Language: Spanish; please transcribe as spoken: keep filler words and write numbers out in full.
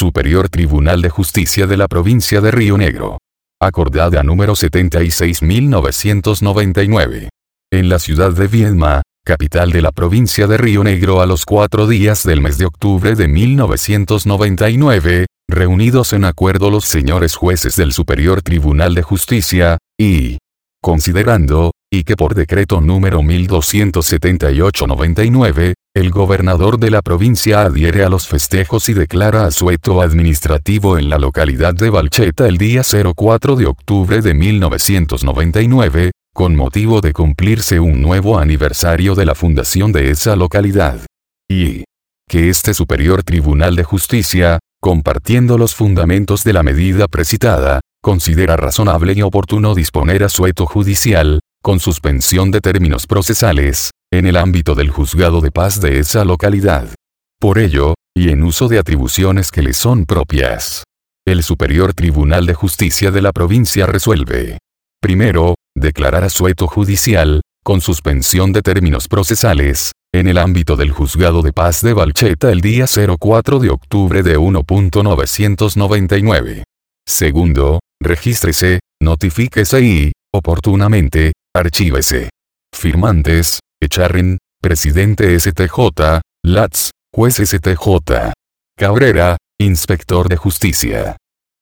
Superior Tribunal de Justicia de la Provincia de Río Negro. Acordada número setenta y seis mil novecientos noventa y nueve. En la ciudad de Viedma, capital de la provincia de Río Negro, a los cuatro días del mes de octubre de mil novecientos noventa y nueve, reunidos en acuerdo los señores jueces del Superior Tribunal de Justicia, y considerando, y que por decreto número mil doscientos setenta y ocho noventa y nueve, el gobernador de la provincia adhiere a los festejos y declara asueto administrativo en la localidad de Balcheta el día cuatro de octubre de mil novecientos noventa y nueve, con motivo de cumplirse un nuevo aniversario de la fundación de esa localidad. Y que este Superior Tribunal de Justicia, compartiendo los fundamentos de la medida precitada, considera razonable y oportuno disponer asueto judicial, con suspensión de términos procesales, en el ámbito del juzgado de paz de esa localidad. Por ello, y en uso de atribuciones que le son propias, el Superior Tribunal de Justicia de la provincia resuelve: primero, declarar asueto judicial, con suspensión de términos procesales, en el ámbito del juzgado de paz de Balcheta el día cuatro de octubre de mil novecientos noventa y nueve. Segundo, regístrese, notifíquese y, oportunamente, archívese. Firmantes: Echarren, Presidente S T J, Latz, Juez S T J. Cabrera, Inspector de Justicia.